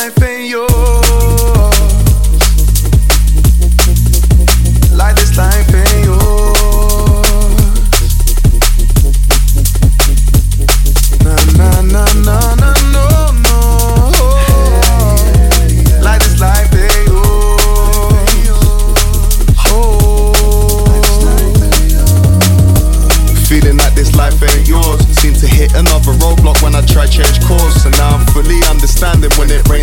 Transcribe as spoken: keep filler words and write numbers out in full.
life ain't yours. Like this life ain't yours. Na na na na na no no. Like this life ain't yours. Oh. Feeling like this life ain't yours. Seem to hit another roadblock when I try change course, and now I'm fully understanding when it rains.